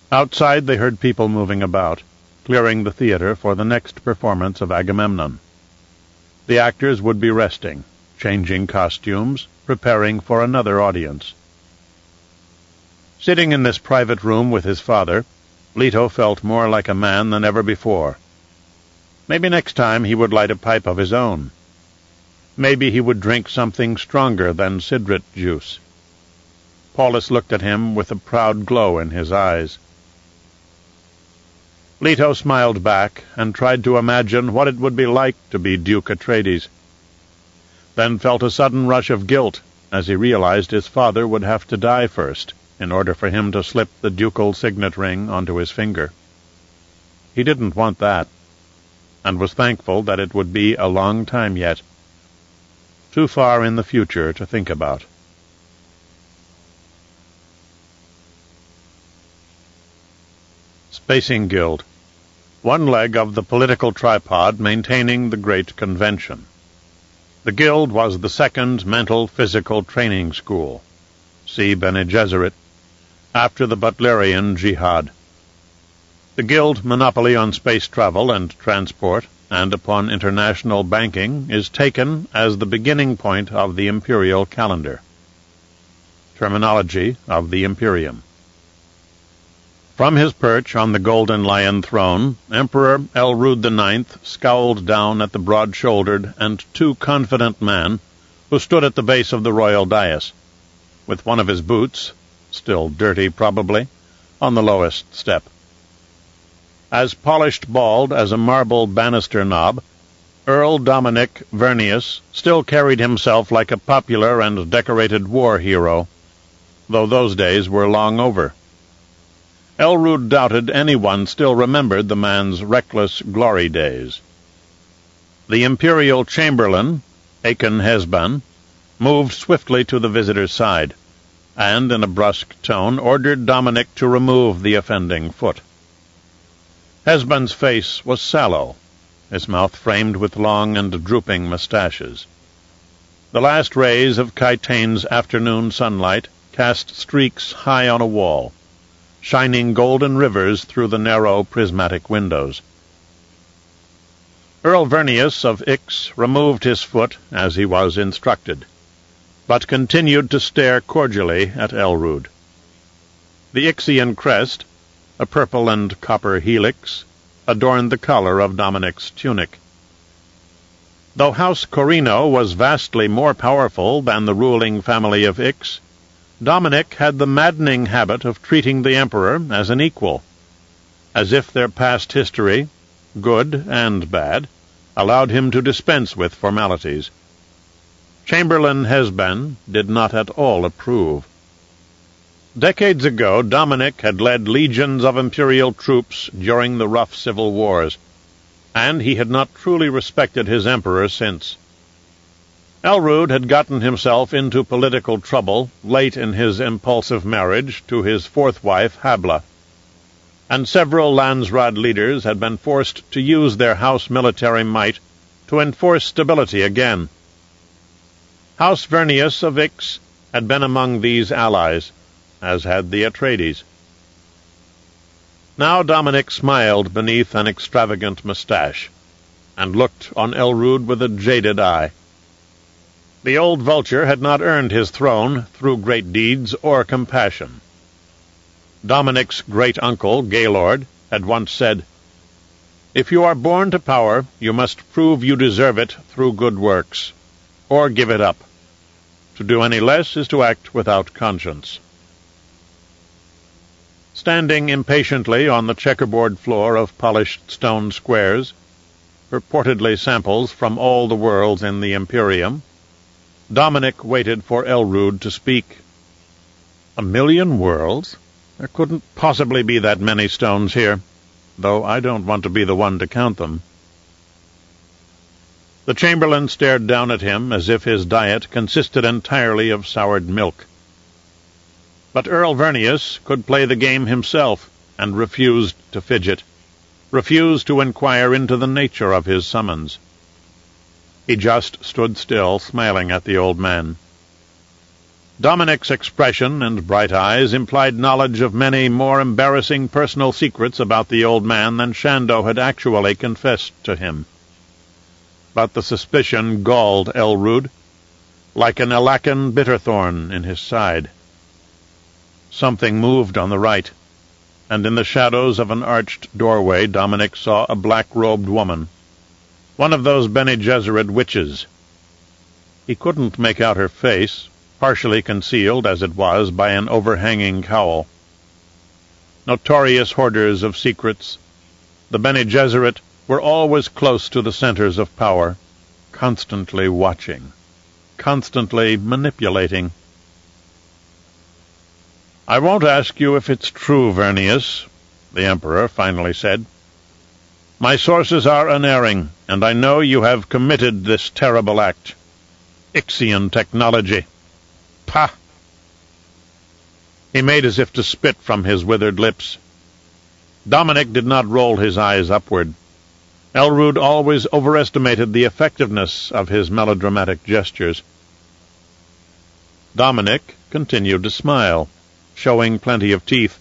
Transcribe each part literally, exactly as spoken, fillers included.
Outside they heard people moving about, clearing the theater for the next performance of Agamemnon. The actors would be resting, changing costumes, preparing for another audience. Sitting in this private room with his father, Leto felt more like a man than ever before. Maybe next time he would light a pipe of his own. Maybe he would drink something stronger than sidrit juice. Paulus looked at him with a proud glow in his eyes. Leto smiled back and tried to imagine what it would be like to be Duke Atreides, then felt a sudden rush of guilt as he realized his father would have to die first in order for him to slip the ducal signet ring onto his finger. He didn't want that, and was thankful that it would be a long time yet, too far in the future to think about. Spacing Guild, one leg of the political tripod maintaining the great convention. The guild was the second mental physical training school, see Bene Gesserit, after the Butlerian Jihad. The guild monopoly on space travel and transport, and upon international banking, is taken as the beginning point of the imperial calendar. Terminology of the Imperium. From his perch on the Golden Lion throne, Emperor Elrud the Ninth scowled down at the broad-shouldered and too confident man who stood at the base of the royal dais, with one of his boots, still dirty probably, on the lowest step. As polished bald as a marble banister knob, Earl Dominic Vernius still carried himself like a popular and decorated war hero, though those days were long over. Elrud doubted anyone still remembered the man's reckless glory days. The imperial chamberlain, Acon Hesban, moved swiftly to the visitor's side, and in a brusque tone ordered Dominic to remove the offending foot. Hesban's face was sallow, his mouth framed with long and drooping mustaches. The last rays of Kytane's afternoon sunlight cast streaks high on a wall, shining golden rivers through the narrow prismatic windows. Earl Vernius of Ix removed his foot as he was instructed, but continued to stare cordially at Elrud. The Ixian crest, a purple and copper helix, adorned the collar of Dominic's tunic. Though House Corrino was vastly more powerful than the ruling family of Ix, Dominic had the maddening habit of treating the Emperor as an equal, as if their past history, good and bad, allowed him to dispense with formalities. Chamberlain Hesban did not at all approve. Decades ago, Dominic had led legions of imperial troops during the rough civil wars, and he had not truly respected his emperor since. Elrud had gotten himself into political trouble late in his impulsive marriage to his fourth wife, Habla, and several Landsraad leaders had been forced to use their house military might to enforce stability again. House Vernius of Ix had been among these allies, as had the Atreides. Now Dominic smiled beneath an extravagant mustache, and looked on Elrud with a jaded eye. The old vulture had not earned his throne through great deeds or compassion. Dominic's great-uncle, Gaylord, had once said, "If you are born to power, you must prove you deserve it through good works, or give it up. To do any less is to act without conscience." Standing impatiently on the checkerboard floor of polished stone squares, purportedly samples from all the worlds in the Imperium, Dominic waited for Elrud to speak. A million worlds? There couldn't possibly be that many stones here, though I don't want to be the one to count them. The chamberlain stared down at him as if his diet consisted entirely of soured milk. But Earl Vernius could play the game himself, and refused to fidget, refused to inquire into the nature of his summons. He just stood still, smiling at the old man. Dominic's expression and bright eyes implied knowledge of many more embarrassing personal secrets about the old man than Shando had actually confessed to him. But the suspicion galled Elrude, like an Elacan bitterthorn in his side. Something moved on the right, and in the shadows of an arched doorway Dominic saw a black-robed woman, one of those Bene Gesserit witches. He couldn't make out her face, partially concealed as it was by an overhanging cowl. Notorious hoarders of secrets, the Bene Gesserit were always close to the centers of power, constantly watching, constantly manipulating. "I won't ask you if it's true, Vernius," the Emperor finally said. "My sources are unerring, and I know you have committed this terrible act. Ixian technology. Pah!" He made as if to spit from his withered lips. Dominic did not roll his eyes upward. Elrude always overestimated the effectiveness of his melodramatic gestures. Dominic continued to smile, showing plenty of teeth.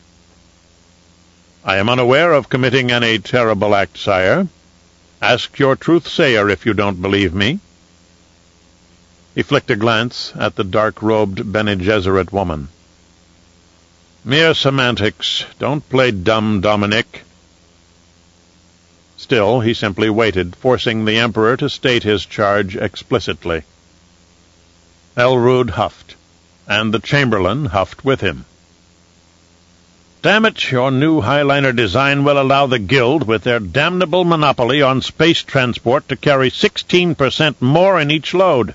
"I am unaware of committing any terrible act, sire. Ask your truth-sayer if you don't believe me." He flicked a glance at the dark-robed Bene Gesserit woman. "Mere semantics. Don't play dumb, Dominic." Still, he simply waited, forcing the Emperor to state his charge explicitly. Elrude huffed, and the Chamberlain huffed with him. "Damn it, your new Highliner design will allow the Guild, with their damnable monopoly on space transport, to carry sixteen percent more in each load."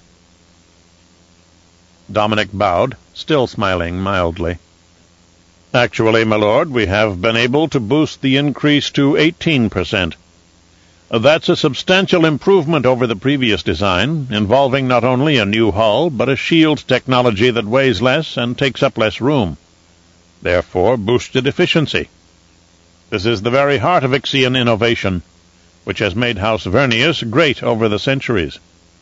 Dominic bowed, still smiling mildly. "Actually, my lord, we have been able to boost the increase to eighteen percent. That's a substantial improvement over the previous design, involving not only a new hull, but a shield technology that weighs less and takes up less room. Therefore, boosted efficiency. This is the very heart of Ixian innovation, which has made House Vernius great over the centuries.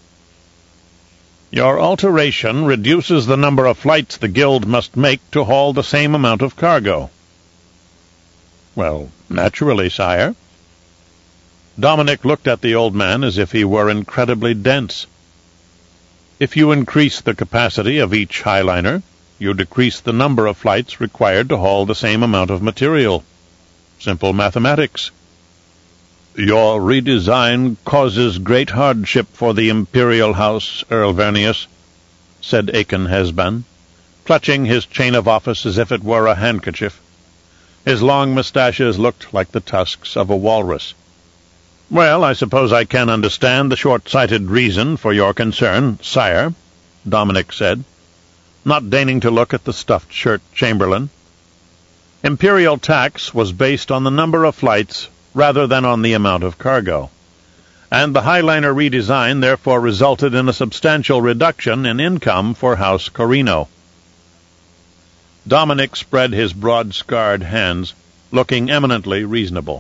Your alteration reduces the number of flights the Guild must make to haul the same amount of cargo." "Well, naturally, sire." Dominic looked at the old man as if he were incredibly dense. "If you increase the capacity of each Highliner, you decrease the number of flights required to haul the same amount of material. Simple mathematics." "Your redesign causes great hardship for the Imperial House, Earl Vernius," said Aken Hesban, clutching his chain of office as if it were a handkerchief. His long moustaches looked like the tusks of a walrus. "Well, I suppose I can understand the short-sighted reason for your concern, sire," Dominic said, not deigning to look at the stuffed-shirt Chamberlain. "Imperial tax was based on the number of flights rather than on the amount of cargo, and the Highliner redesign therefore resulted in a substantial reduction in income for House Corrino." Dominic spread his broad, scarred hands, looking eminently reasonable.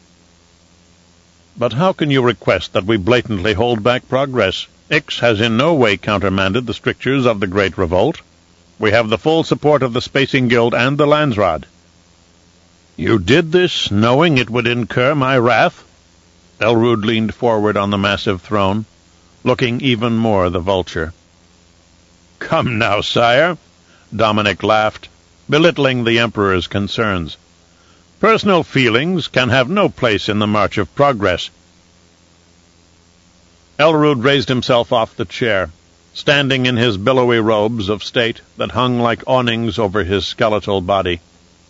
"But how can you request that we blatantly hold back progress? Ix has in no way countermanded the strictures of the Great Revolt. We have the full support of the Spacing Guild and the Landsraad." "You did this knowing it would incur my wrath?" Elrude leaned forward on the massive throne, looking even more the vulture. "Come now, sire," Dominic laughed, belittling the Emperor's concerns. "Personal feelings can have no place in the march of progress." Elrude raised himself off the chair, standing in his billowy robes of state that hung like awnings over his skeletal body.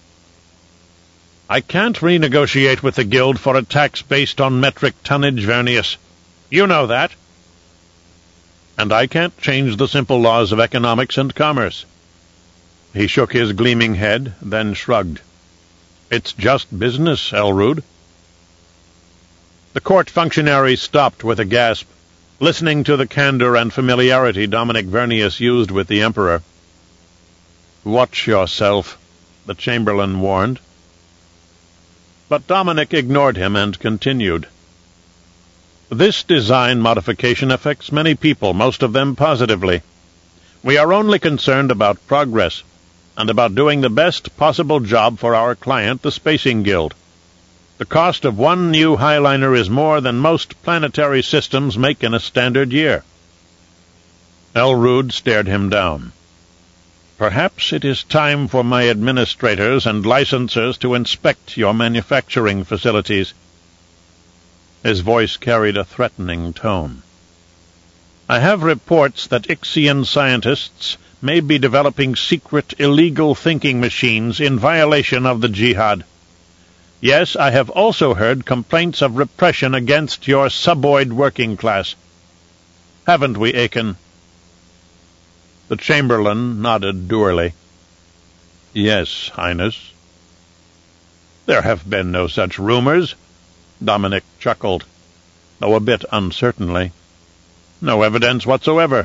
"I can't renegotiate with the Guild for a tax based on metric tonnage, Vernius. You know that. And I can't change the simple laws of economics and commerce." He shook his gleaming head, then shrugged. "It's just business, Elrude." The court functionary stopped with a gasp, listening to the candor and familiarity Dominic Vernius used with the Emperor. "Watch yourself," the Chamberlain warned. But Dominic ignored him and continued. "This design modification affects many people, most of them positively. We are only concerned about progress, and about doing the best possible job for our client, the Spacing Guild. The cost of one new Highliner is more than most planetary systems make in a standard year." Elrude stared him down. "Perhaps it is time for my administrators and licensors to inspect your manufacturing facilities." His voice carried a threatening tone. "I have reports that Ixian scientists may be developing secret, illegal thinking machines in violation of the Jihad. Yes, I have also heard complaints of repression against your suboid working class. Haven't we, Aiken?" The Chamberlain nodded dourly. "Yes, Highness." "There have been no such rumors," Dominic chuckled, though a bit uncertainly. "No evidence whatsoever."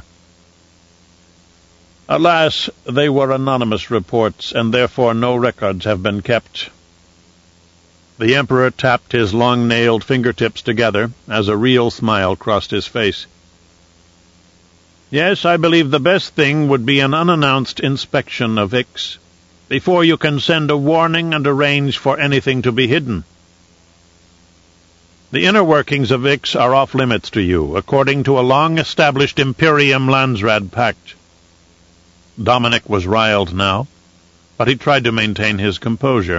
"Alas, they were anonymous reports, and therefore no records have been kept." The Emperor tapped his long-nailed fingertips together as a real smile crossed his face. "Yes, I believe the best thing would be an unannounced inspection of Ix, before you can send a warning and arrange for anything to be hidden. The inner workings of Ix are off-limits to you, according to a long-established Imperium-Landsrad pact." Dominic was riled now, but he tried to maintain his composure.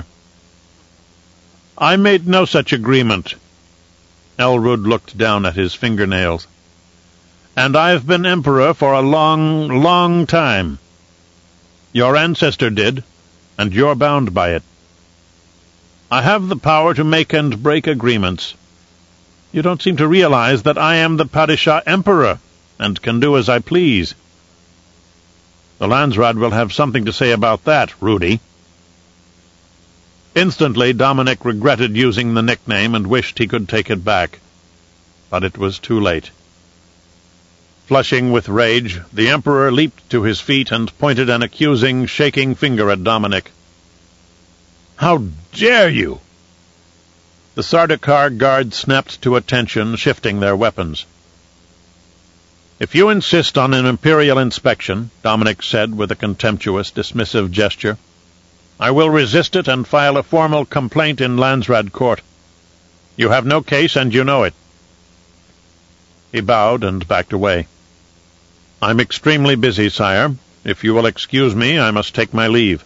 "I made no such agreement." Elrude looked down at his fingernails. "And I've been Emperor for a long, long time. Your ancestor did, and you're bound by it. I have the power to make and break agreements. You don't seem to realize that I am the Padishah Emperor, and can do as I please." "The Landsrad will have something to say about that, Rudy." Instantly Dominic regretted using the nickname and wished he could take it back. But it was too late. Flushing with rage, the Emperor leaped to his feet and pointed an accusing, shaking finger at Dominic. "How dare you!" The Sardaukar guards snapped to attention, shifting their weapons. "If you insist on an Imperial inspection," Dominic said with a contemptuous, dismissive gesture, "I will resist it and file a formal complaint in Landsrad Court. You have no case, and you know it." He bowed and backed away. "I'm extremely busy, sire. If you will excuse me, I must take my leave."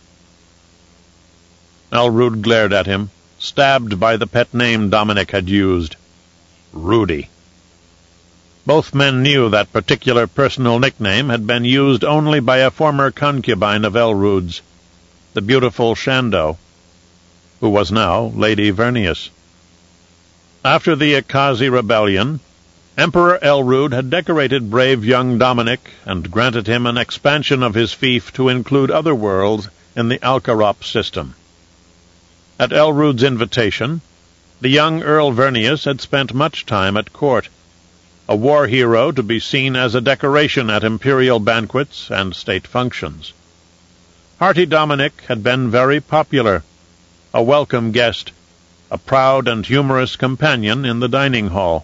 Elrude glared at him, stabbed by the pet name Dominic had used. Rudy. Both men knew that particular personal nickname had been used only by a former concubine of Elrude's, the beautiful Shando, who was now Lady Vernius. After the Akazi rebellion, Emperor Elrude had decorated brave young Dominic and granted him an expansion of his fief to include other worlds in the Alcarop system. At Elrude's invitation, the young Earl Vernius had spent much time at court, a war hero to be seen as a decoration at imperial banquets and state functions. Hearty Dominic had been very popular, a welcome guest, a proud and humorous companion in the dining hall.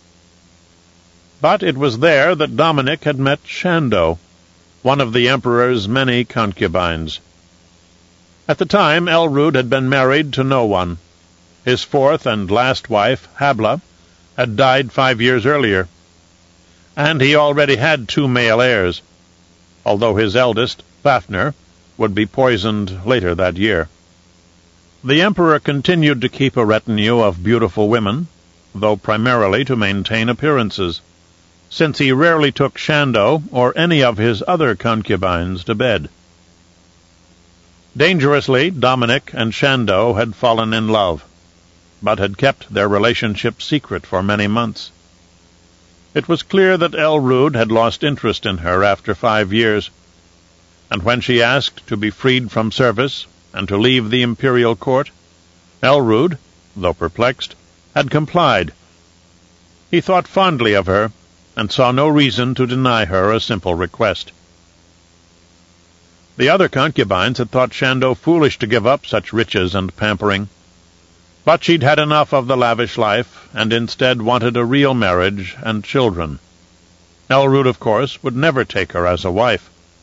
But it was there that Dominic had met Shando, one of the Emperor's many concubines. At the time, Elrude had been married to no one. His fourth and last wife, Habla, had died five years earlier, and he already had two male heirs, although his eldest, Fafnir, would be poisoned later that year. The Emperor continued to keep a retinue of beautiful women, though primarily to maintain appearances, since he rarely took Shando or any of his other concubines to bed. Dangerously, Dominic and Shando had fallen in love, but had kept their relationship secret for many months. It was clear that Elrude had lost interest in her after five years, and when she asked to be freed from service and to leave the imperial court, Elrude, though perplexed, had complied. He thought fondly of her, and saw no reason to deny her a simple request. The other concubines had thought Shando foolish to give up such riches and pampering, but she'd had enough of the lavish life, and instead wanted a real marriage and children. Elrude, of course, would never take her as a wife,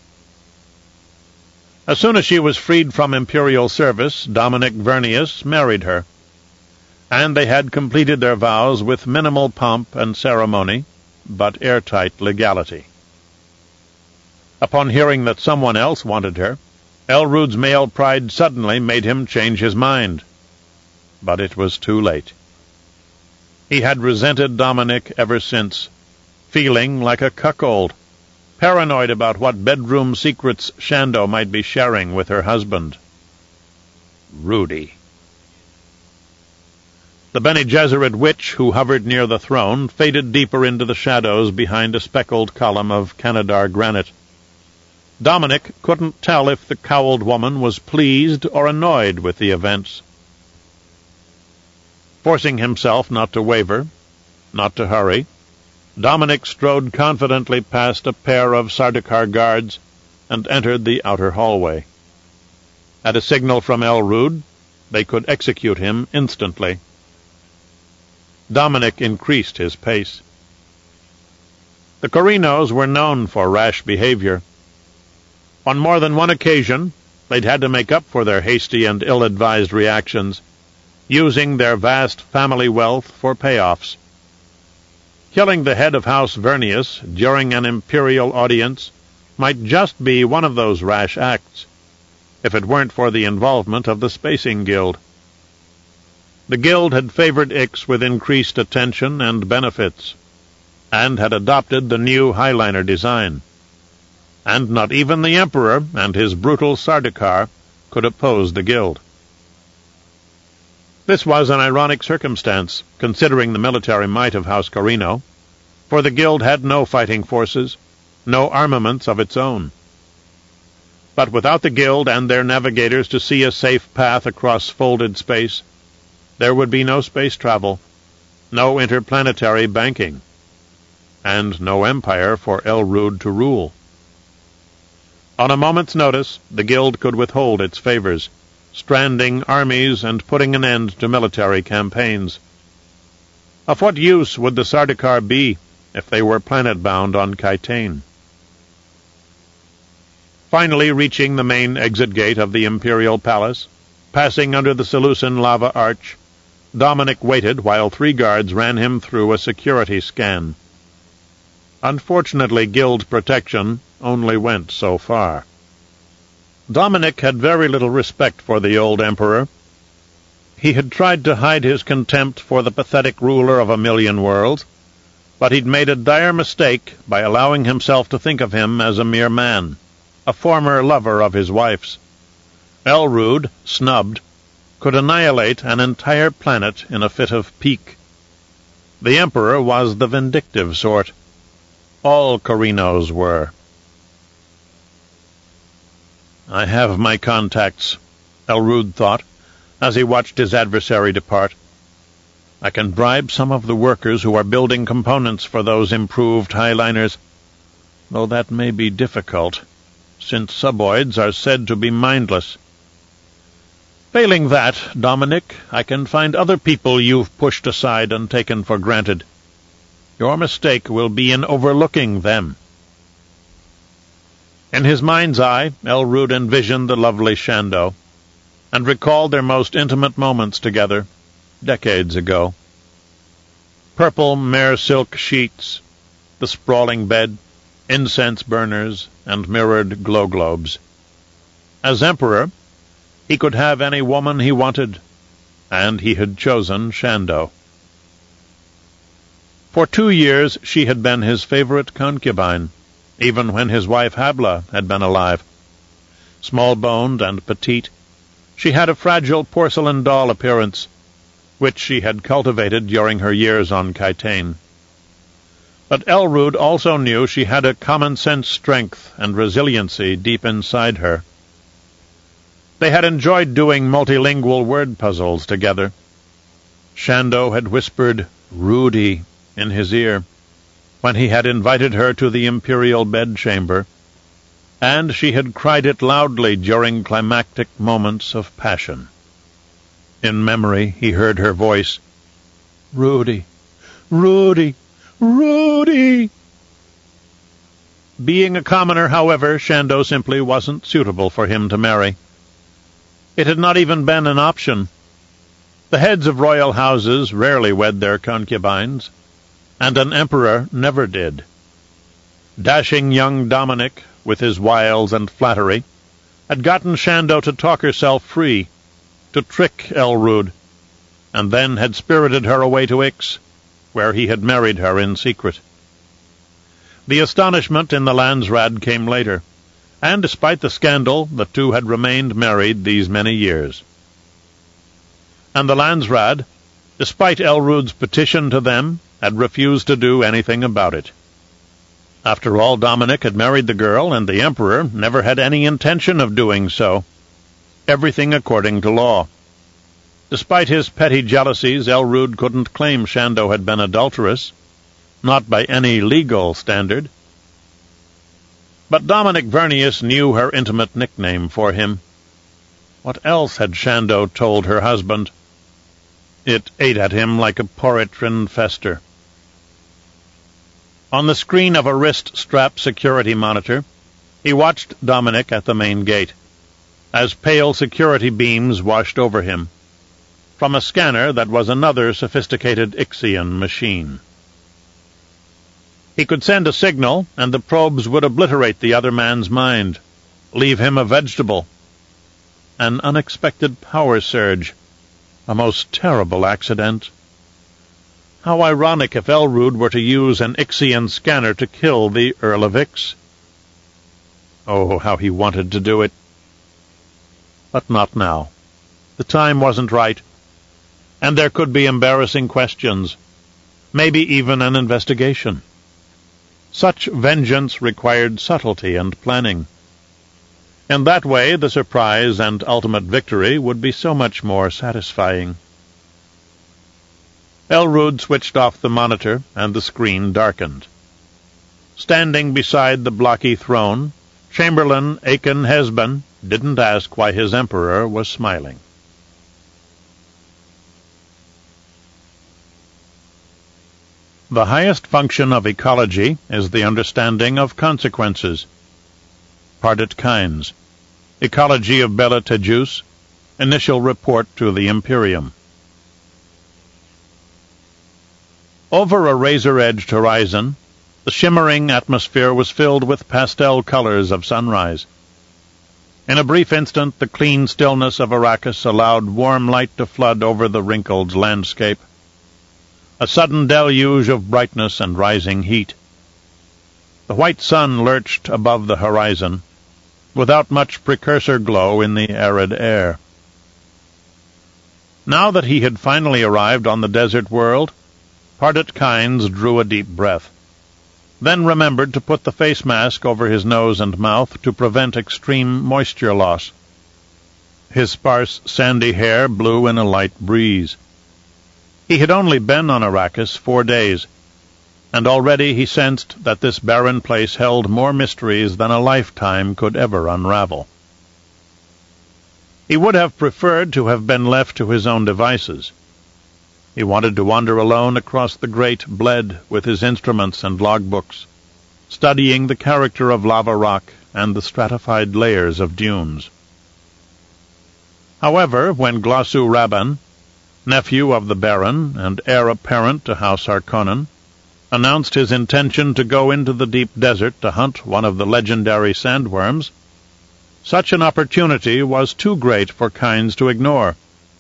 As soon as she was freed from imperial service, Dominic Vernius married her, and they had completed their vows with minimal pomp and ceremony, but airtight legality. Upon hearing that someone else wanted her, Elrude's male pride suddenly made him change his mind. But it was too late. He had resented Dominic ever since, feeling like a cuckold, paranoid about what bedroom secrets Shando might be sharing with her husband. Rudy. The Bene Gesserit witch who hovered near the throne faded deeper into the shadows behind a speckled column of Canadar granite. Dominic couldn't tell if the cowled woman was pleased or annoyed with the events. Forcing himself not to waver, not to hurry, Dominic strode confidently past a pair of Sardaukar guards and entered the outer hallway. At a signal from Elrude, they could execute him instantly. Dominic increased his pace. The Corrinos were known for rash behavior. On more than one occasion, they'd had to make up for their hasty and ill-advised reactions, using their vast family wealth for payoffs. Killing the head of House Vernius during an imperial audience might just be one of those rash acts, if it weren't for the involvement of the Spacing Guild. The Guild had favored Ix with increased attention and benefits, and had adopted the new Highliner design. And not even the Emperor and his brutal Sardaukar could oppose the Guild. This was an ironic circumstance, considering the military might of House Corrino, for the Guild had no fighting forces, no armaments of its own. But without the Guild and their navigators to see a safe path across folded space, there would be no space travel, no interplanetary banking, and no empire for Elrude to rule. On a moment's notice, the Guild could withhold its favors, stranding armies and putting an end to military campaigns. Of what use would the Sardaukar be if they were planet-bound on Kytane? Finally reaching the main exit gate of the Imperial Palace, passing under the Seleucid lava arch, Dominic waited while three guards ran him through a security scan. Unfortunately, Guild protection only went so far. Dominic had very little respect for the old Emperor. He had tried to hide his contempt for the pathetic ruler of a million worlds, but he'd made a dire mistake by allowing himself to think of him as a mere man, a former lover of his wife's. Elrude, snubbed, could annihilate an entire planet in a fit of pique. The Emperor was the vindictive sort. All Corrinos were. I have my contacts, Elrude thought, as he watched his adversary depart. I can bribe some of the workers who are building components for those improved Highliners, though that may be difficult, since suboids are said to be mindless. Failing that, Dominic, I can find other people you've pushed aside and taken for granted. Your mistake will be in overlooking them. In his mind's eye, Elrude envisioned the lovely Shando, and recalled their most intimate moments together, decades ago. Purple mare silk sheets, the sprawling bed, incense burners, and mirrored glow globes. As Emperor, he could have any woman he wanted, and he had chosen Shando. For two years she had been his favorite concubine, even when his wife Habla had been alive. Small-boned and petite, she had a fragile porcelain doll appearance, which she had cultivated during her years on Kytane. But Elrude also knew she had a common-sense strength and resiliency deep inside her. They had enjoyed doing multilingual word puzzles together. Shando had whispered "Rudy" in his ear when he had invited her to the imperial bedchamber, and she had cried it loudly during climactic moments of passion. In memory he heard her voice, "Rudy, Rudy, Rudy!" Being a commoner, however, Shando simply wasn't suitable for him to marry. It had not even been an option. The heads of royal houses rarely wed their concubines, and an emperor never did. Dashing young Dominic, with his wiles and flattery, had gotten Shando to talk herself free, to trick Elrude, and then had spirited her away to Ix, where he had married her in secret. The astonishment in the Landsraad came later, and despite the scandal, the two had remained married these many years. And the Landsraad, despite Elrude's petition to them, had refused to do anything about it. After all, Dominic had married the girl, and the Emperor never had any intention of doing so. Everything according to law. Despite his petty jealousies, Elrude couldn't claim Shando had been adulterous, not by any legal standard. But Dominic Vernius knew her intimate nickname for him. What else had Shando told her husband? It ate at him like a Poritran fester. On the screen of a wrist-strap security monitor, he watched Dominic at the main gate, as pale security beams washed over him, from a scanner that was another sophisticated Ixian machine. He could send a signal, and the probes would obliterate the other man's mind, leave him a vegetable. An unexpected power surge, a most terrible accident. How ironic if Elrude were to use an Ixian scanner to kill the Earl of Ix. Oh, how he wanted to do it. But not now. The time wasn't right, and there could be embarrassing questions, maybe even an investigation. Such vengeance required subtlety and planning. In that way, the surprise and ultimate victory would be so much more satisfying. Elrude switched off the monitor, and the screen darkened. Standing beside the blocky throne, Chamberlain Aiken Hesban didn't ask why his emperor was smiling. The highest function of ecology is the understanding of consequences. Pardit Kynes, Ecology of Bela Tajus, Initial Report to the Imperium. Over a razor-edged horizon, the shimmering atmosphere was filled with pastel colors of sunrise. In a brief instant, the clean stillness of Arrakis allowed warm light to flood over the wrinkled landscape. A sudden deluge of brightness and rising heat. The white sun lurched above the horizon, without much precursor glow in the arid air. Now that he had finally arrived on the desert world, Pardit Kynes drew a deep breath, then remembered to put the face mask over his nose and mouth to prevent extreme moisture loss. His sparse, sandy hair blew in a light breeze. He had only been on Arrakis four days, and already he sensed that this barren place held more mysteries than a lifetime could ever unravel. He would have preferred to have been left to his own devices. He wanted to wander alone across the great bled with his instruments and logbooks, studying the character of lava rock and the stratified layers of dunes. However, when Glossu Rabban, nephew of the Baron and heir apparent to House Harkonnen, announced his intention to go into the deep desert to hunt one of the legendary sandworms, such an opportunity was too great for Kynes to ignore.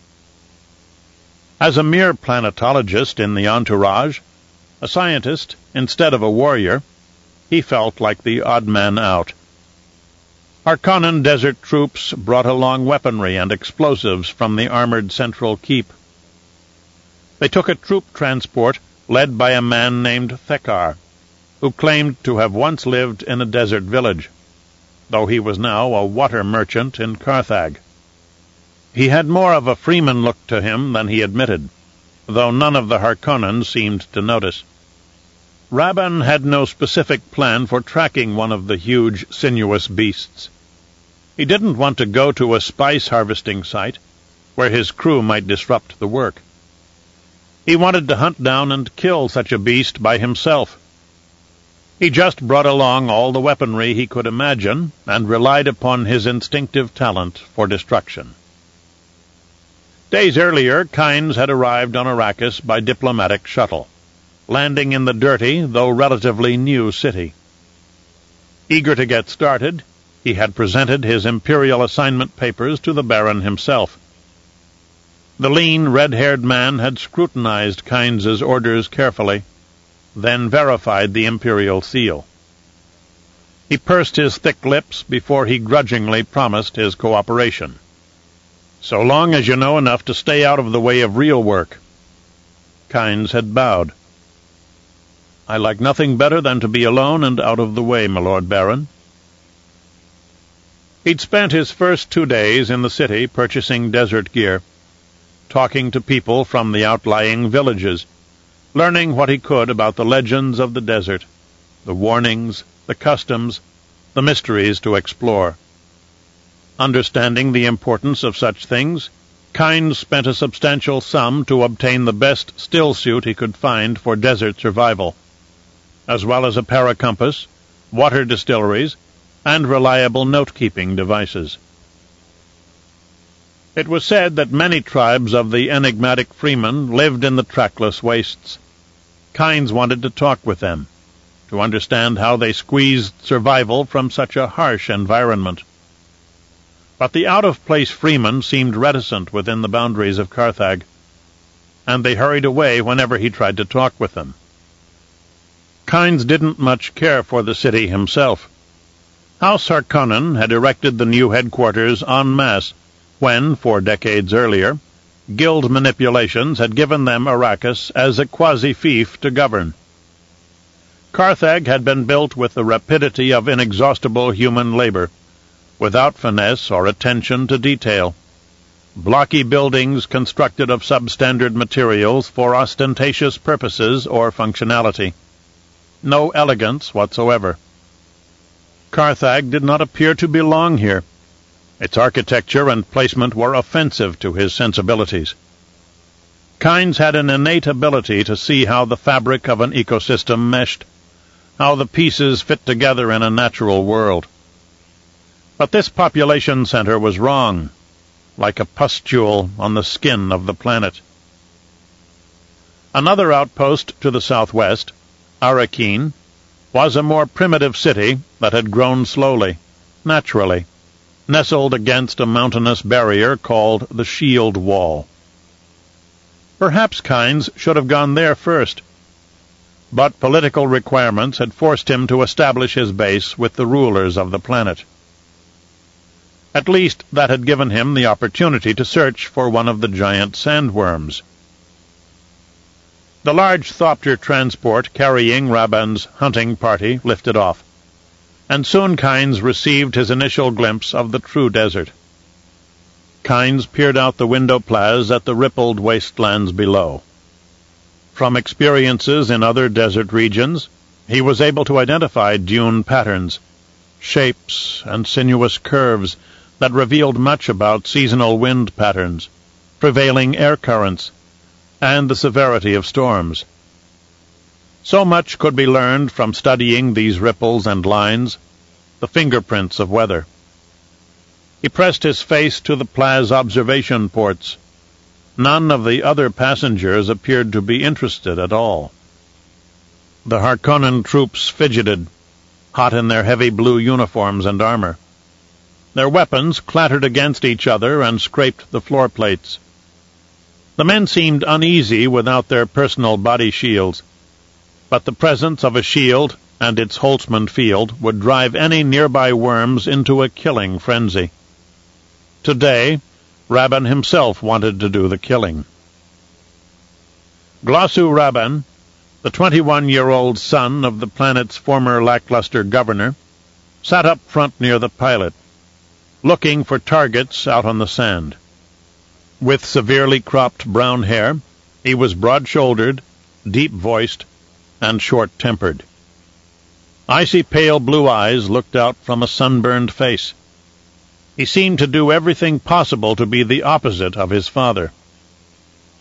As a mere planetologist in the entourage, a scientist instead of a warrior, he felt like the odd man out. Harkonnen desert troops brought along weaponry and explosives from the armored central keep. They took a troop transport led by a man named Thekar, who claimed to have once lived in a desert village, though he was now a water merchant in Carthag. He had more of a freeman look to him than he admitted, though none of the Harkonnens seemed to notice. Rabban had no specific plan for tracking one of the huge, sinuous beasts. He didn't want to go to a spice harvesting site, where his crew might disrupt the work. He wanted to hunt down and kill such a beast by himself. He just brought along all the weaponry he could imagine and relied upon his instinctive talent for destruction. Days earlier, Kynes had arrived on Arrakis by diplomatic shuttle, landing in the dirty, though relatively new city. Eager to get started, he had presented his Imperial assignment papers to the Baron himself. The lean, red-haired man had scrutinized Kynes's orders carefully, then verified the Imperial seal. He pursed his thick lips before he grudgingly promised his cooperation. "So long as you know enough to stay out of the way of real work." Kynes had bowed. "I like nothing better than to be alone and out of the way, my Lord Baron." He'd spent his first two days in the city purchasing desert gear, talking to people from the outlying villages, learning what he could about the legends of the desert, the warnings, the customs, the mysteries to explore. Understanding the importance of such things, Kynes spent a substantial sum to obtain the best still suit he could find for desert survival, as well as a paracompass, water distilleries, and reliable note-keeping devices. It was said that many tribes of the enigmatic Freeman lived in the trackless wastes. Kynes wanted to talk with them, to understand how they squeezed survival from such a harsh environment. But the out-of-place Freeman seemed reticent within the boundaries of Carthag, and they hurried away whenever he tried to talk with them. Kynes didn't much care for the city himself. House Harkonnen had erected the new headquarters en masse when, four decades earlier, guild manipulations had given them Arrakis as a quasi-fief to govern. Carthag had been built with the rapidity of inexhaustible human labor, without finesse or attention to detail. Blocky buildings constructed of substandard materials for ostentatious purposes or functionality. No elegance whatsoever. Carthag did not appear to belong here. Its architecture and placement were offensive to his sensibilities. Kynes had an innate ability to see how the fabric of an ecosystem meshed, how the pieces fit together in a natural world. But this population center was wrong, like a pustule on the skin of the planet. Another outpost to the southwest, Arrakeen, was a more primitive city that had grown slowly, naturally, nestled against a mountainous barrier called the Shield Wall. Perhaps Kynes should have gone there first, but political requirements had forced him to establish his base with the rulers of the planet. At least that had given him the opportunity to search for one of the giant sandworms. The large Thopter transport carrying Rabban's hunting party lifted off, and soon Kynes received his initial glimpse of the true desert. Kynes peered out the window plaza at the rippled wastelands below. From experiences in other desert regions, he was able to identify dune patterns, shapes, and sinuous curves that revealed much about seasonal wind patterns, prevailing air currents, and the severity of storms. So much could be learned from studying these ripples and lines, the fingerprints of weather. He pressed his face to the plaza observation ports. None of the other passengers appeared to be interested at all. The Harkonnen troops fidgeted, hot in their heavy blue uniforms and armor. Their weapons clattered against each other and scraped the floor plates. The men seemed uneasy without their personal body shields, but the presence of a shield and its Holtzman field would drive any nearby worms into a killing frenzy. Today, Rabban himself wanted to do the killing. Glossu Rabban, the twenty-one-year-old son of the planet's former lackluster governor, sat up front near the pilot, looking for targets out on the sand. With severely cropped brown hair, he was broad-shouldered, deep-voiced, and short-tempered. Icy pale blue eyes looked out from a sunburned face. He seemed to do everything possible to be the opposite of his father.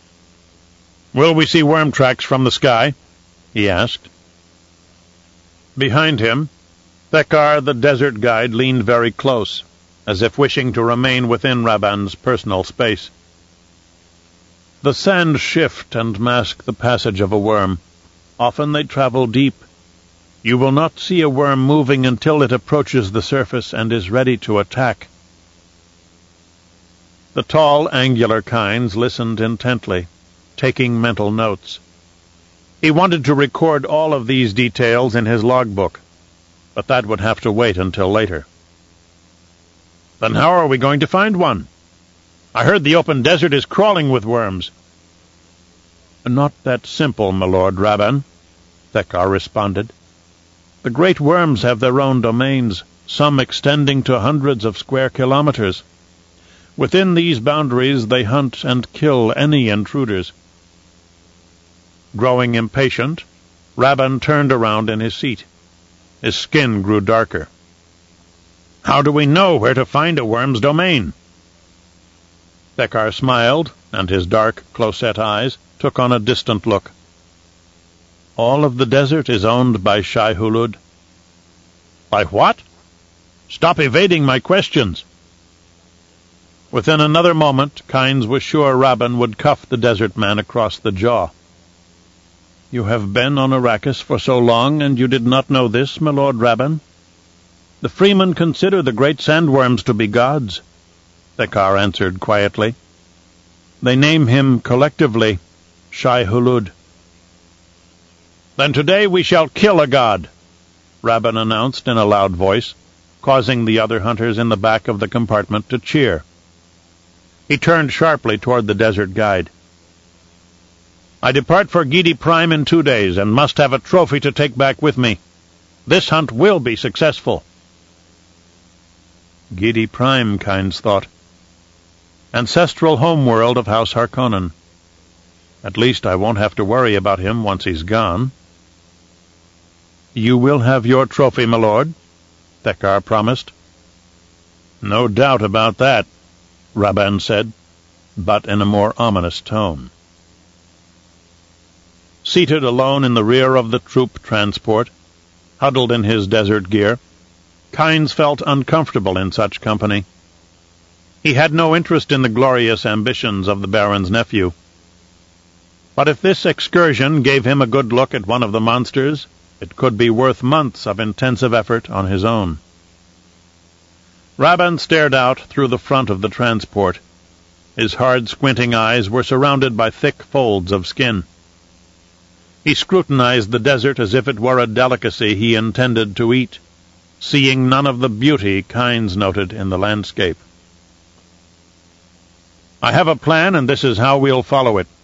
"Will we see worm tracks from the sky?" he asked. Behind him, Thekar the desert guide leaned very close, as if wishing to remain within Rabban's personal space. The sands shift and mask the passage of a worm. Often they travel deep. You will not see a worm moving until it approaches the surface and is ready to attack. The tall, angular Kynes listened intently, taking mental notes. He wanted to record all of these details in his logbook, but that would have to wait until later. Then how are we going to find one? I heard the open desert is crawling with worms. Not that simple, my lord Rabban, Thekar responded. The great worms have their own domains, some extending to hundreds of square kilometers. Within these boundaries they hunt and kill any intruders. Growing impatient, Rabban turned around in his seat. His skin grew darker. How do we know where to find a worm's domain? Thekar smiled, and his dark, close-set eyes took on a distant look. All of the desert is owned by Shai-Hulud. By what? Stop evading my questions. Within another moment, Kynes was sure Rabban would cuff the desert man across the jaw. You have been on Arrakis for so long, and you did not know this, my lord Rabban? The freemen consider the great sandworms to be gods, Thekar answered quietly. They name him collectively Shai-Hulud. Then today we shall kill a god, Rabban announced in a loud voice, causing the other hunters in the back of the compartment to cheer. He turned sharply toward the desert guide. I depart for Giedi Prime in two days, and must have a trophy to take back with me. This hunt will be successful. Giedi Prime, Kynes thought. Ancestral homeworld of House Harkonnen. At least I won't have to worry about him once he's gone. You will have your trophy, my lord, Thekar promised. No doubt about that, Rabban said, but in a more ominous tone. Seated alone in the rear of the troop transport, huddled in his desert gear, Kynes felt uncomfortable in such company. He had no interest in the glorious ambitions of the Baron's nephew. But if this excursion gave him a good look at one of the monsters, it could be worth months of intensive effort on his own. Rabban stared out through the front of the transport. His hard, squinting eyes were surrounded by thick folds of skin. He scrutinized the desert as if it were a delicacy he intended to eat, seeing none of the beauty Kynes noted in the landscape. I have a plan, and this is how we'll follow it.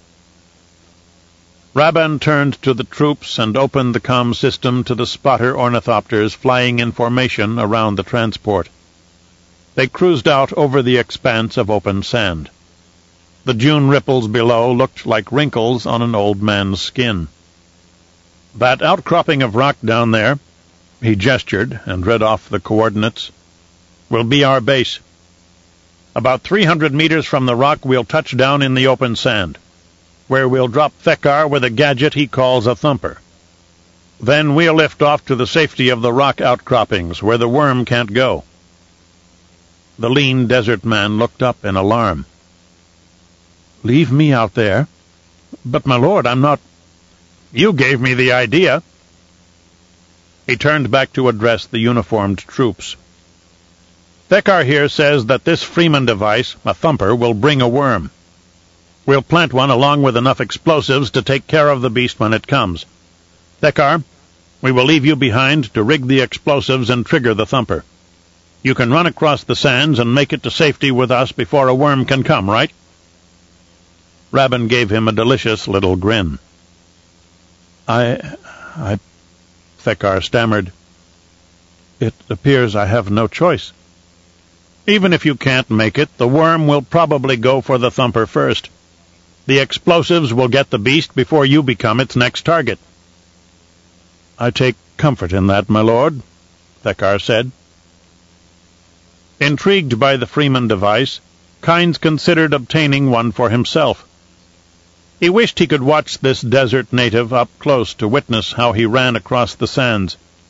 Rabban turned to the troops and opened the comm system to the spotter ornithopters flying in formation around the transport. They cruised out over the expanse of open sand. The dune ripples below looked like wrinkles on an old man's skin. That outcropping of rock down there, he gestured and read off the coordinates, will be our base. About three hundred meters from the rock we'll touch down in the open sand, where we'll drop Thekar with a gadget he calls a thumper. Then we'll lift off to the safety of the rock outcroppings, where the worm can't go. The lean desert man looked up in alarm. Leave me out there? But, my lord, I'm not... You gave me the idea. He turned back to address the uniformed troops. Thekar here says that this Freeman device, a thumper, will bring a worm. We'll plant one along with enough explosives to take care of the beast when it comes. Thekar, we will leave you behind to rig the explosives and trigger the thumper. You can run across the sands and make it to safety with us before a worm can come, right? Rabban gave him a delicious little grin. I... I... Thekar stammered. It appears I have no choice. Even if you can't make it, the worm will probably go for the thumper first. The explosives will get the beast before you become its next target. I take comfort in that, my lord, Thekar said. Intrigued by the Freeman device, Kynes considered obtaining one for himself. He wished he could watch this desert native up close to witness how he ran across the sands,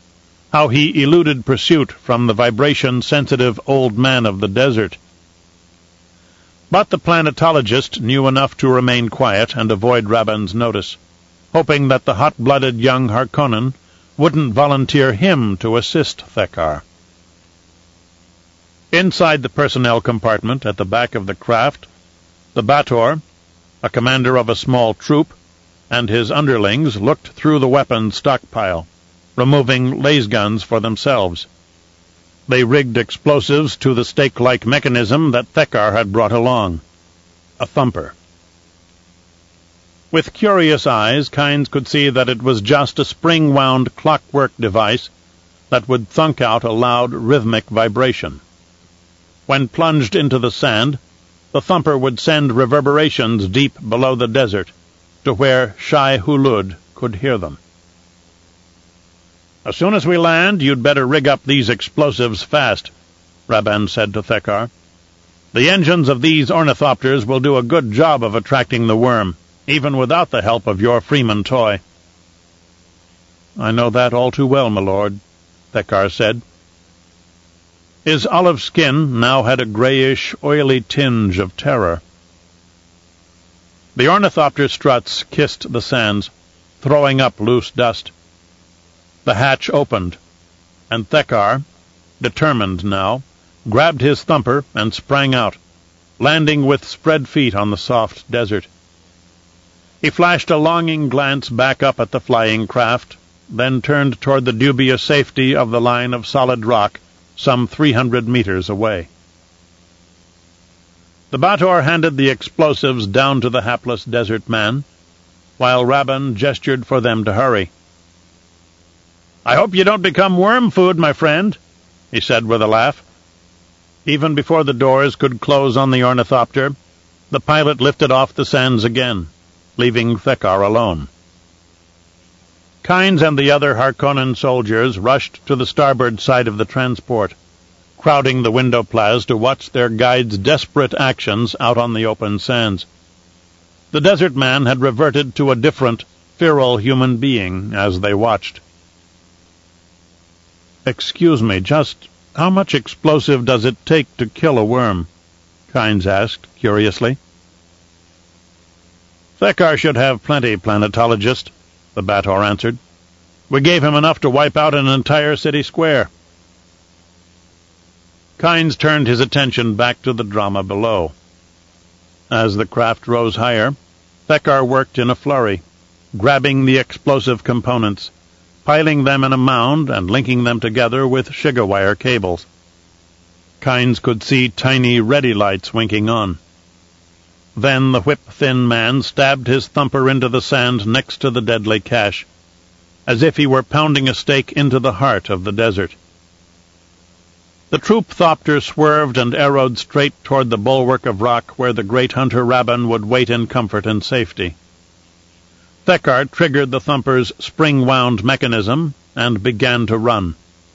how he eluded pursuit from the vibration-sensitive old man of the desert. But the planetologist knew enough to remain quiet and avoid Rabban's notice, hoping that the hot-blooded young Harkonnen wouldn't volunteer him to assist Thekar. Inside the personnel compartment at the back of the craft, the Bator, a commander of a small troop, and his underlings looked through the weapons stockpile, removing lasguns for themselves. They rigged explosives to the stake-like mechanism that Thekar had brought along, a thumper. With curious eyes, Kynes could see that it was just a spring-wound clockwork device that would thunk out a loud, rhythmic vibration. When plunged into the sand, the thumper would send reverberations deep below the desert, to where Shai-Hulud could hear them. "As soon as we land, you'd better rig up these explosives fast," Rabban said to Thekar. "The engines of these ornithopters will do a good job of attracting the worm, even without the help of your Freeman toy." "I know that all too well, my lord," Thekar said. His olive skin now had a grayish, oily tinge of terror. The ornithopter struts kissed the sands, throwing up loose dust. The hatch opened, and Thekar, determined now, grabbed his thumper and sprang out, landing with spread feet on the soft desert. He flashed a longing glance back up at the flying craft, then turned toward the dubious safety of the line of solid rock some three hundred meters away. The Bator handed the explosives down to the hapless desert man, while Rabban gestured for them to hurry. "I hope you don't become worm food, my friend," he said with a laugh. Even before the doors could close on the ornithopter, the pilot lifted off the sands again, leaving Thekar alone. Kynes and the other Harkonnen soldiers rushed to the starboard side of the transport, crowding the windowplaze to watch their guide's desperate actions out on the open sands. The desert man had reverted to a different, feral human being as they watched. "Excuse me, just how much explosive does it take to kill a worm?" Kynes asked, curiously. "Thekar should have plenty, planetologist," the Bator answered. "We gave him enough to wipe out an entire city square." Kynes turned his attention back to the drama below. As the craft rose higher, Thekar worked in a flurry, grabbing the explosive components, piling them in a mound and linking them together with Shiga-wire cables. Kynes could see tiny ready lights winking on. Then the whip-thin man stabbed his thumper into the sand next to the deadly cache, as if he were pounding a stake into the heart of the desert. The troop-thopter swerved and arrowed straight toward the bulwark of rock where the great hunter Rabban would wait in comfort and safety. Thekar triggered the thumper's spring-wound mechanism and began to run.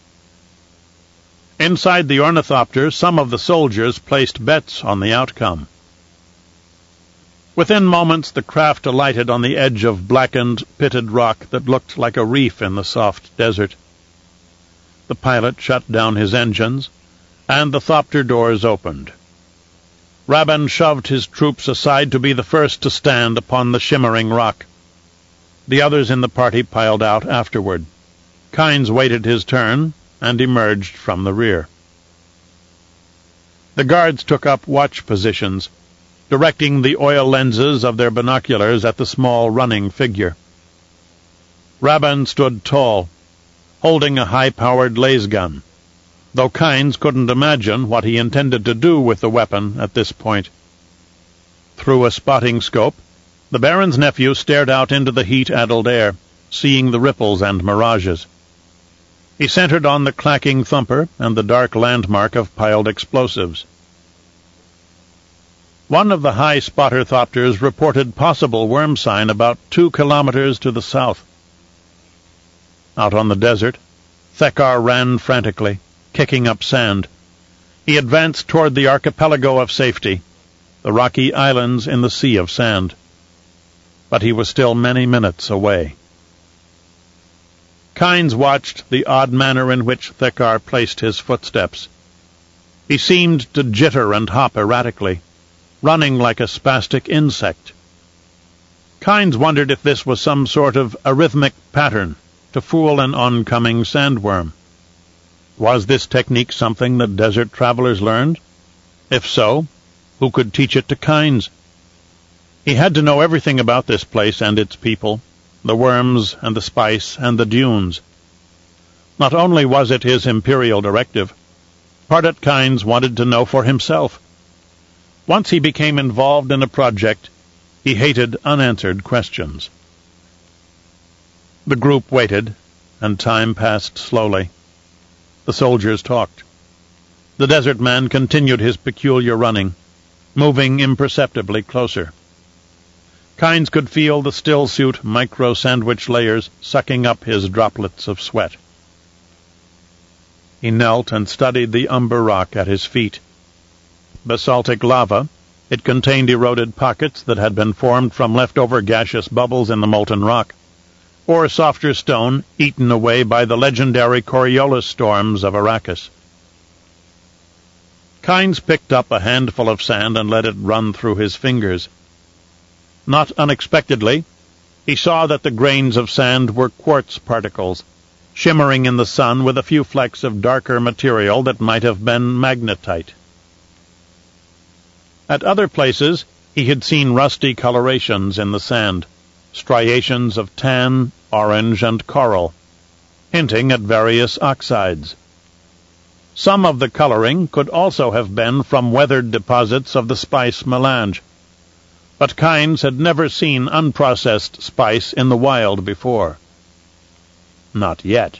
Inside the ornithopter, some of the soldiers placed bets on the outcome. Within moments, the craft alighted on the edge of blackened, pitted rock that looked like a reef in the soft desert. The pilot shut down his engines, and the thopter doors opened. Rabban shoved his troops aside to be the first to stand upon the shimmering rock. The others in the party piled out afterward. Kynes waited his turn and emerged from the rear. The guards took up watch positions, directing the oil lenses of their binoculars at the small running figure. Rabban stood tall, holding a high-powered lasgun, though Kynes couldn't imagine what he intended to do with the weapon at this point. Through a spotting scope, the Baron's nephew stared out into the heat-addled air, seeing the ripples and mirages. He centered on the clacking thumper and the dark landmark of piled explosives. One of the high spotter thopters reported possible worm sign about two kilometers to the south. Out on the desert, Thekar ran frantically, kicking up sand. He advanced toward the archipelago of safety, the rocky islands in the sea of sand. But he was still many minutes away. Kynes watched the odd manner in which Thekar placed his footsteps. He seemed to jitter and hop erratically, running like a spastic insect. Kynes wondered if this was some sort of arrhythmic pattern to fool an oncoming sandworm. Was this technique something that desert travelers learned? If so, who could teach it to Kynes? He had to know everything about this place and its people, the worms and the spice and the dunes. Not only was it his imperial directive, Pardot Kynes wanted to know for himself. Once he became involved in a project, he hated unanswered questions. The group waited, and time passed slowly. The soldiers talked. The desert man continued his peculiar running, moving imperceptibly closer. Kynes could feel the still-suit micro-sandwich layers sucking up his droplets of sweat. He knelt and studied the umber rock at his feet. Basaltic lava, it contained eroded pockets that had been formed from leftover gaseous bubbles in the molten rock, or softer stone eaten away by the legendary Coriolis storms of Arrakis. Kynes picked up a handful of sand and let it run through his fingers. Not unexpectedly, he saw that the grains of sand were quartz particles, shimmering in the sun with a few flecks of darker material that might have been magnetite. At other places, he had seen rusty colorations in the sand, striations of tan, orange, and coral, hinting at various oxides. Some of the coloring could also have been from weathered deposits of the spice melange, but Kynes had never seen unprocessed spice in the wild before. Not yet.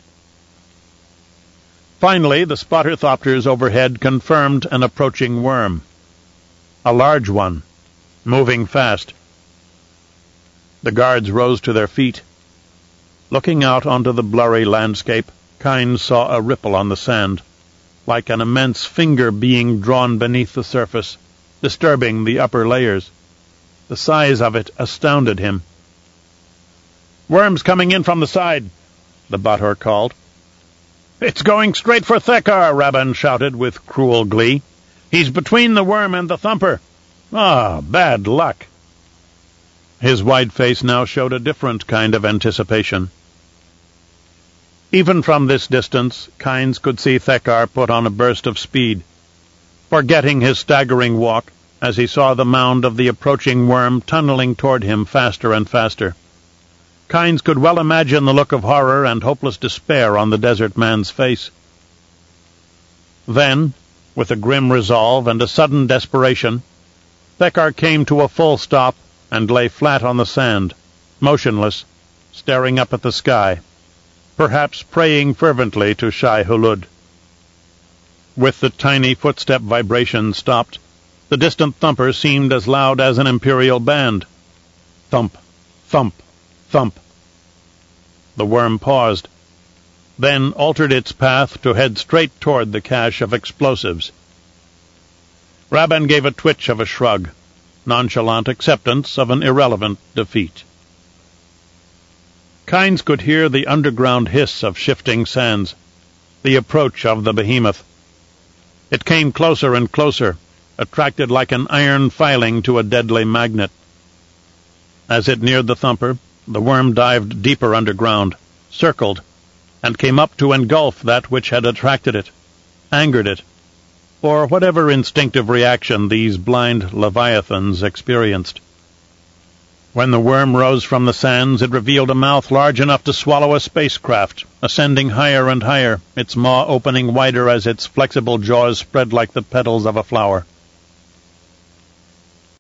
Finally, the spotter-thopters overhead confirmed an approaching worm. A large one, moving fast. The guards rose to their feet. Looking out onto the blurry landscape, Kynes saw a ripple on the sand, like an immense finger being drawn beneath the surface, disturbing the upper layers. The size of it astounded him. "Worms coming in from the side," the Bator called. "It's going straight for Thekar," Rabban shouted with cruel glee. "He's between the worm and the thumper. Ah, bad luck." His wide face now showed a different kind of anticipation. Even from this distance, Kynes could see Thekar put on a burst of speed, forgetting his staggering walk as he saw the mound of the approaching worm tunneling toward him faster and faster. Kynes could well imagine the look of horror and hopeless despair on the desert man's face. Then, with a grim resolve and a sudden desperation, Thekar came to a full stop and lay flat on the sand, motionless, staring up at the sky, perhaps praying fervently to Shai-Hulud. With the tiny footstep vibration stopped, the distant thumper seemed as loud as an imperial band. Thump, thump, thump. The worm paused, then altered its path to head straight toward the cache of explosives. Rabban gave a twitch of a shrug, nonchalant acceptance of an irrelevant defeat. Kynes could hear the underground hiss of shifting sands, the approach of the behemoth. It came closer and closer, attracted like an iron filing to a deadly magnet. As it neared the thumper, the worm dived deeper underground, circled, and came up to engulf that which had attracted it, angered it, or whatever instinctive reaction these blind leviathans experienced. When the worm rose from the sands, it revealed a mouth large enough to swallow a spacecraft, ascending higher and higher, its maw opening wider as its flexible jaws spread like the petals of a flower.